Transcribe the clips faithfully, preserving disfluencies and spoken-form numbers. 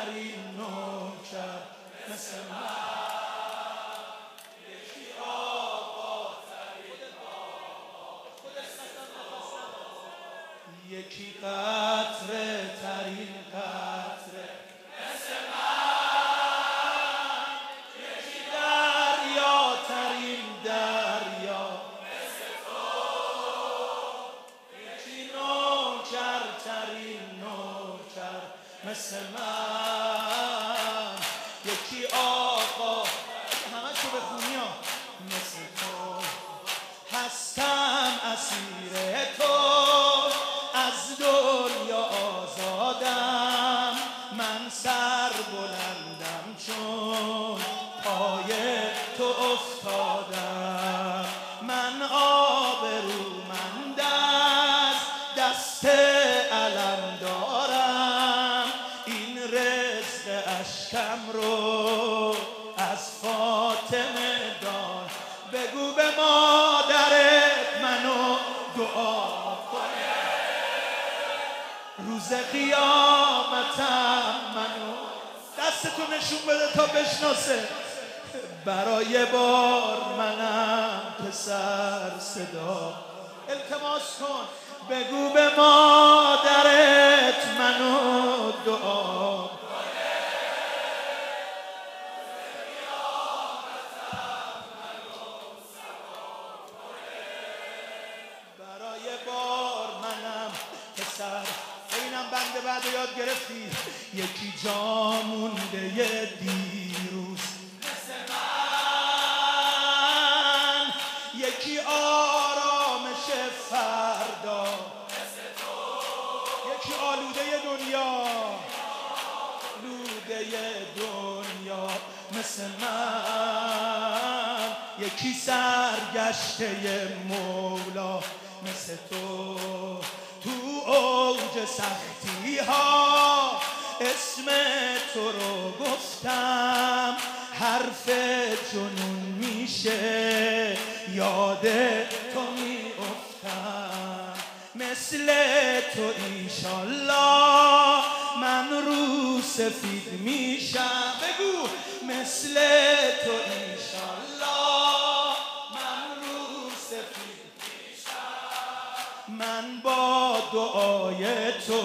ترین نوکر مثل من. یکی آقا ترین یکی قطره ترین قطره مثل من. یکی دریا ترین دریا مثل تو. یکی نوکر ترین نوکر مثل من. یکی آقا همه شو بخونی ها مثل تو. هستم اسیر تو، از دنیا آزادم، من سر بلندم چون پای تو افتادم. من آبرومند از دست علم دارم، این رزق اشکم رو از فاطمه دار. بگو به مادرت منو دعا کنه، روز قیامتم منو. دستتو نشون بده تا بشناسه. برای بار منم پسر صدا التماس کن. بگو به مادرت منو دعا کنه. برای بار منم پسر. اینم بنده بعد یاد گرفتی. یکی جا مونده یه دیروز مثل من، یکی آرامش فردا مثل تو. یکی آلوده دنیا آلوده دنیا مثل من. یکی سرگشته مولا مثل تو. تو اوج سختی ها اسم تو رو گفتم، حرف جنون میشه یاد تو میافتم. مثل تو ایشالله من رو سفید میشم. بگو مثل تو ایشالله من رو سفید. من با دعای تو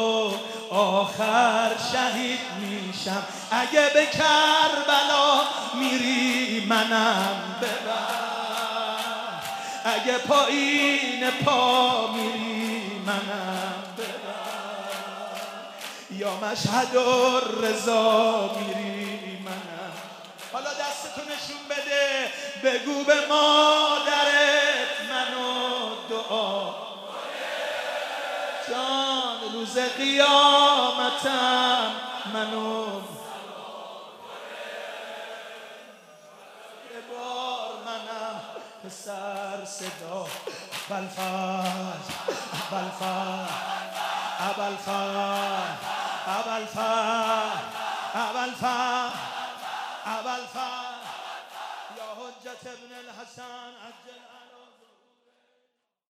آخر شهید میشم. اگه به کربلا میری منم ببر، اگه پایین پا میری منم ببر، یا مشهد الرضا میری منم. حالا دستتو نشون بده. بگو به مادرت منو دعا جان، روز قیامتم منو. یه بار منم پسر صدا. ابوالفضل ابوالفضل ابوالفضل ابوالفضل ابوالفضل ابوالفضل یا حجت ابن الحسن عجل